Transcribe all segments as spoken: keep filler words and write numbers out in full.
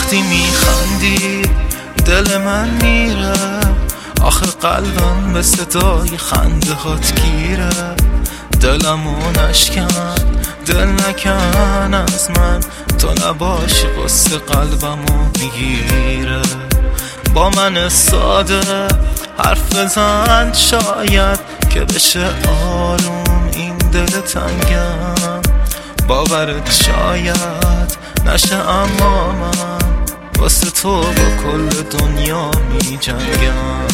وقتی میخندی دل من میره، آخه قلبم به صدای خنده هات گیره. دلمو نشکن دل نکن از من، تو نباشی قصه قلبمو میگیره. با من ساده حرف بزن شاید که بشه آروم این دل تنگم. باورت شاید نشه اما من واسه تو با کل دنیا می جنگم.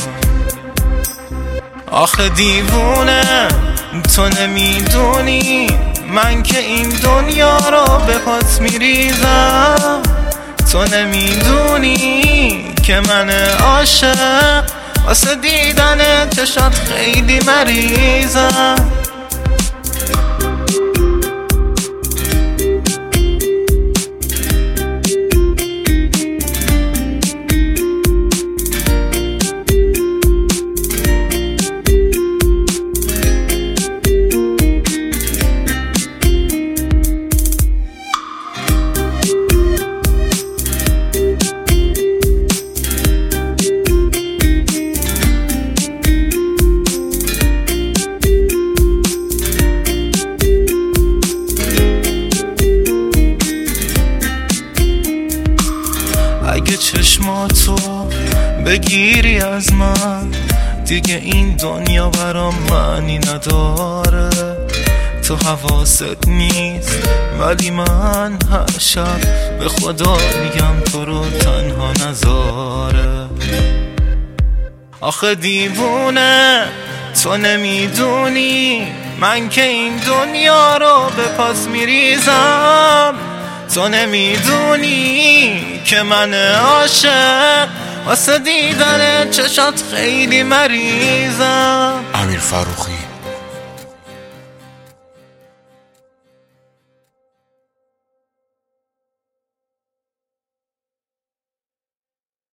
آخه دیوونه تو نمیدونی من که این دنیا رو به پات میریزم. تو نمیدونی که من عاشق واسه دیدن چشات خیلی مریضم. اگه چشماتو بگیری از من دیگه این دنیا برام معنی نداره. تو حواست نیست ولی من هر شب به خدا میگم تو رو تنها نذاره. آخه دیوونه تو نمیدونی من که این دنیا رو به پاس میریزم. تو نمیدونی که من عاشق واسه دیدن چشات خیلی مریضم. امیر فروخی.